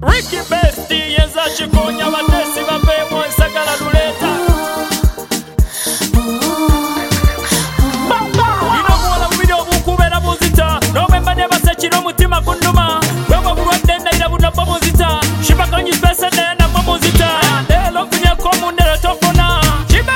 Ricky Besti yeza chikonya batesi bapemo nsagala luleta Ino kuwala video bukubera muzita Nomemba nebase chino mutima kunduma Wewa bulwadde ndaira bunapa muzita Shiba kanyi spese nena muzita Lelo kunya komu nere tofona Shiba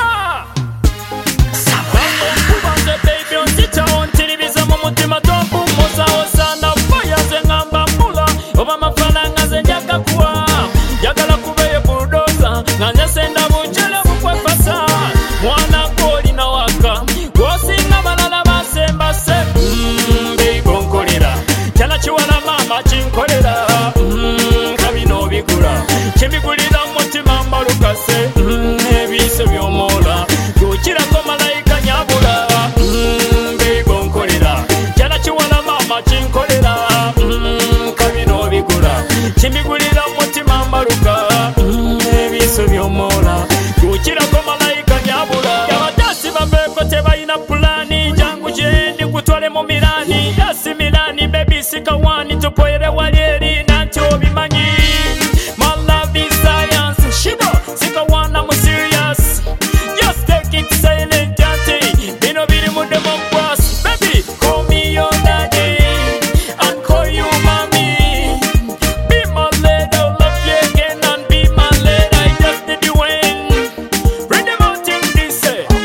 Kubanze baby on sita on tilibiza mumutima topu Moza osana faya zengamba mbula Oba mafana ngaze njaka kuwa Jagala kubeye bulldozer Nganya senda bujele bukwepasa Mwana koli na waka Gosinga balala basemba se Baby onkolera Chana chiwala mama chinkolera Kabino bigula Chimigulira mutima mbalukase Ebise byomola Gukirako malayika nyabula Baby onkolera Chana chiwala mama chinkolera Kabino bigula Chimigulira mutima mbaluka Ebise byomola Gukirako malayika nyabula Yabatasi bambeko tebayina pulani Jangu jendi kutwale mu Milani Yasi Milani baby sikawani tupoyere walyeri nanti obimanyi My love is science Shiba sikawana mu serious Just take it silent auntie Bino biri mu democracy Baby call me your daddy And call you mommy Be my lady, I'll love you again And be my lady, I just did you win Bring them out in this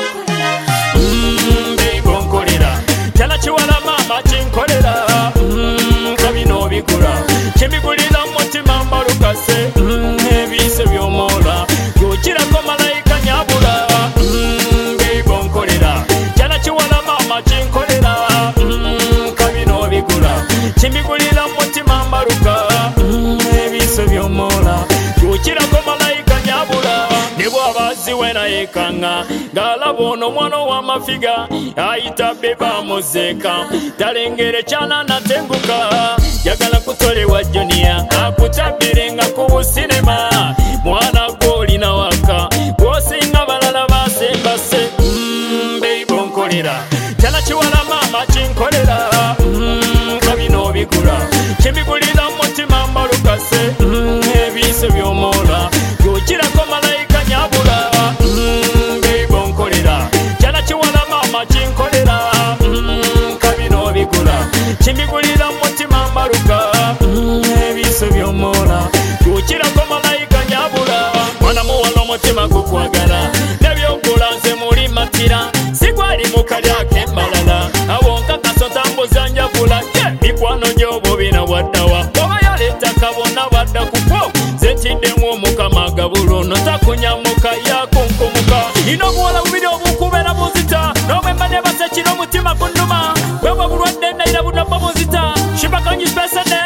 Baby onkolera Chala chiwala mama chinkolera Kabino bigula Chimigulira mutima mbalukase Ebise byomola Gukirako malayika nyabula Baby onkolera Chala chiwala mama chinkolera Kabino bigula Chimigulira mutima mbaluka Ebise byomola Gukirako malayika nyabula Nibo abazi wena yekanga Galaba ono mwana wa mafiga Ayita beba muzeka Talengere chana natenguka Jagala kutolewa Junior Akutabirenga ku sinema Mwana goli na waka Wosinga balala basemba se Baby onkolera Chana chiwala mama chinkolera Kabino bigula Chimigulira mutima mbalukase Ebise byomola Gukirako malayika nyabula Baby onkolera Chana chiwala mama chinkolera Kabino bigula Chimigulira mutima mbaluka Ebise byomola Gukirako malayika nyabula Mwana muwala mutima gukwagala Nebyokola nze muli matira Sigwali mukalyake mbalala Awonka kasota mbuza njavula Mikwano gyobo bina waddawa Oba yaleta kabona wadda kupo Zetiddemu omukama gabulo Notakunyamuka yakunkumuka Ino buwala bubiri obukubera muzita Nomemba nebase kino mutima kunduma Wewa bulwadde ndaira bunapa muzita Shiba kanyi spese